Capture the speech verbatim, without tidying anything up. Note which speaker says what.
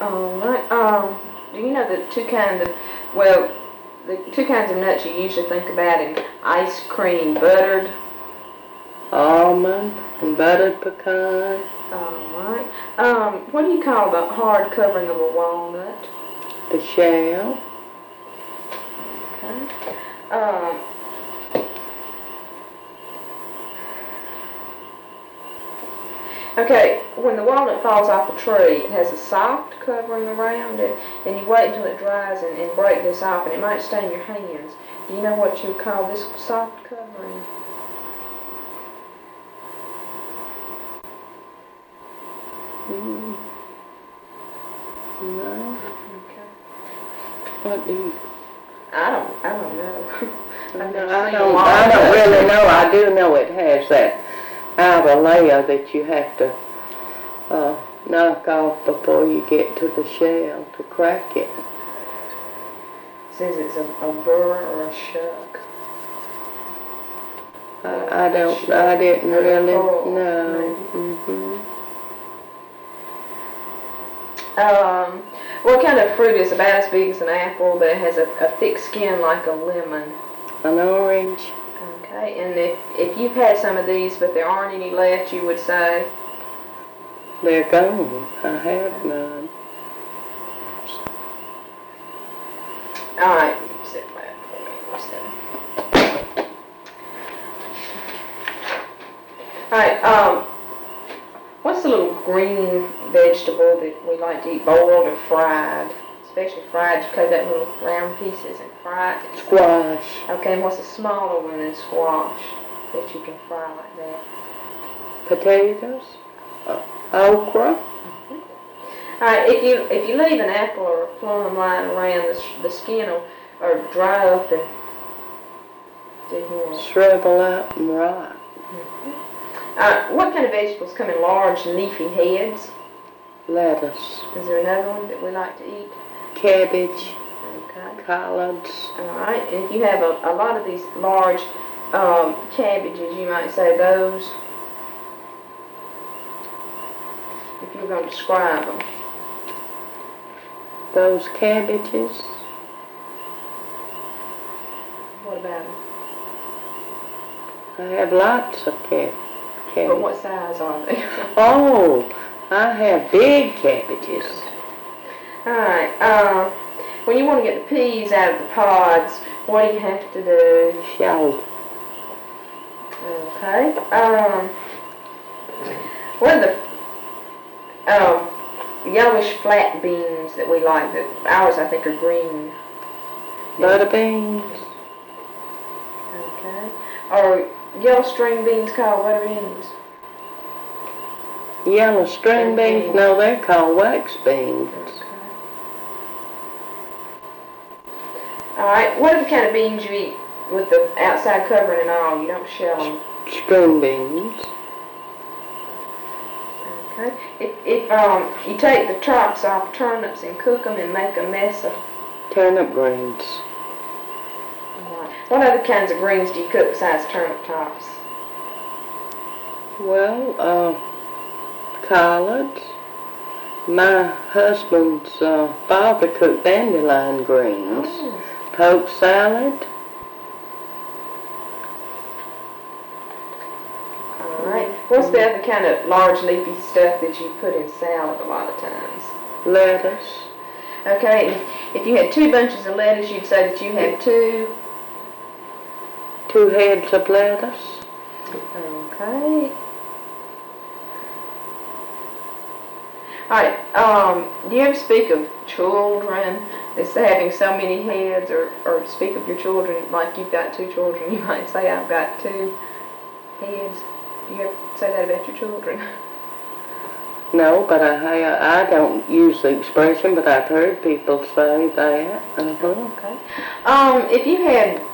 Speaker 1: Alright, um, do you know the two kinds of, well, the two kinds of nuts you usually think about in ice cream, buttered?
Speaker 2: Almond and buttered pecan.
Speaker 1: Alright, um, what do you call the hard covering of a walnut?
Speaker 2: The shell.
Speaker 1: Okay, um, Okay, when the walnut falls off a tree, it has a soft covering around it, and you wait until it dries and, and break this off, and it might stain your hands. Do you know what you would call this soft covering?
Speaker 2: Mm. No.
Speaker 1: Okay.
Speaker 2: What do you?
Speaker 1: I don't, I don't know.
Speaker 2: I, know, I don't, I don't really know. I do know it has that outer layer that you have to uh, knock off before you get to the shell to crack it.
Speaker 1: It says it's a, a burr or a shuck.
Speaker 2: I, I don't,
Speaker 1: Shuck.
Speaker 2: I didn't really
Speaker 1: Oh,
Speaker 2: know.
Speaker 1: maybe.
Speaker 2: Mm-hmm.
Speaker 1: Um, what kind of fruit is about as big as an apple that has a, a thick skin like a lemon?
Speaker 2: An orange.
Speaker 1: Okay, and if, if you've had some of these but there aren't any left, you would say?
Speaker 2: They're gone. I have none.
Speaker 1: Alright, you sit flat for me. Alright, um, what's the little green vegetable that we like to eat, boiled or fried? Especially fried, you cut that little round pieces and fry it.
Speaker 2: Squash.
Speaker 1: Okay, and what's a smaller one than squash that you can fry like that?
Speaker 2: Potatoes. Uh, okra.
Speaker 1: Mm-hmm. Alright, if you if you leave an apple or a plum lying around, the, the skin will or dry up and do what?
Speaker 2: Shrivel up and rot.
Speaker 1: Mm-hmm. Uh, what kind of vegetables come in large leafy heads?
Speaker 2: Lettuce.
Speaker 1: Is there another one that we like to eat?
Speaker 2: Cabbage.
Speaker 1: Okay.
Speaker 2: Collards.
Speaker 1: Alright, and if you have a, a lot of these large um, cabbages, you might say those, if you're going to describe them.
Speaker 2: Those cabbages.
Speaker 1: What about them?
Speaker 2: I have lots of cab cabbage.
Speaker 1: But what size are they?
Speaker 2: Oh, I have big cabbages.
Speaker 1: Alright, um, when you want to get the peas out of the pods, what do you have to do?
Speaker 2: Shell.
Speaker 1: Okay, um, what are the um, yellowish flat beans that we like? That ours, I think, are green.
Speaker 2: Butter beans.
Speaker 1: Okay. Are yellow string beans called butter beans?
Speaker 2: Yellow string
Speaker 1: String
Speaker 2: beans? No, they're called wax beans.
Speaker 1: Okay. Alright, what are the kind of beans you eat with the outside covering and all? You don't shell them.
Speaker 2: String beans.
Speaker 1: Okay. If, if um, you take the tops off turnips and cook them and make a mess of...
Speaker 2: Turnip greens.
Speaker 1: Alright. What other kinds of greens do you cook besides turnip tops?
Speaker 2: Well, uh, collards. My husband's uh, father cooked dandelion greens.
Speaker 1: Oh.
Speaker 2: Poke salad.
Speaker 1: Alright. What's the other kind of large leafy stuff that you put in salad a lot of times?
Speaker 2: Lettuce.
Speaker 1: Okay, and if you had two bunches of lettuce, you'd say that you had two...
Speaker 2: Two heads of lettuce.
Speaker 1: Okay. Alright, um, do you ever speak of children as having so many heads, or, or speak of your children like you've got two children? You might say, I've got two heads. Do you ever say that about your children?
Speaker 2: No, but I I don't use the expression, but I've heard people say that. Uh-huh.
Speaker 1: Okay. Um, if you had